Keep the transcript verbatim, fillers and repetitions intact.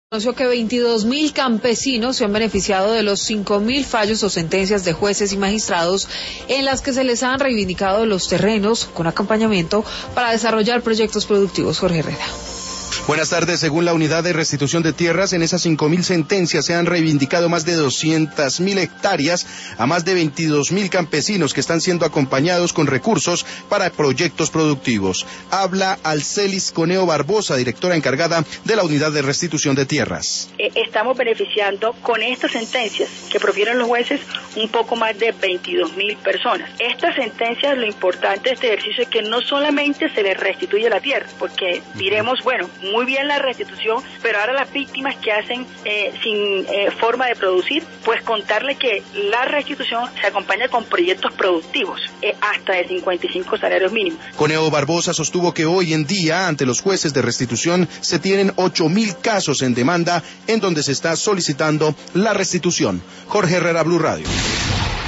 Anunció que veintidós mil campesinos se han beneficiado de los cinco mil fallos o sentencias de jueces y magistrados en las que se les han reivindicado los terrenos con acompañamiento para desarrollar proyectos productivos. Jorge Herrera. Buenas tardes. Según la Unidad de Restitución de Tierras, en esas cinco mil sentencias se han reivindicado más de doscientas mil hectáreas a más de veintidós mil campesinos que están siendo acompañados con recursos para proyectos productivos. Habla Alcelis Coneo Barbosa, directora encargada de la Unidad de Restitución de Tierras. Eh, estamos beneficiando con estas sentencias que profirieron los jueces un poco más de veintidós mil personas. Estas sentencias, lo importante de este ejercicio es que no solamente se les restituye la tierra, porque diremos, bueno, muy bien la restitución, pero ahora las víctimas que hacen eh, sin eh, forma de producir, pues contarle que la restitución se acompaña con proyectos productivos, eh, hasta de cincuenta y cinco salarios mínimos. Coneo Barbosa sostuvo que hoy en día, ante los jueces de restitución, se tienen ocho mil casos en demanda en donde se está solicitando la restitución. Jorge Herrera, Blue Radio.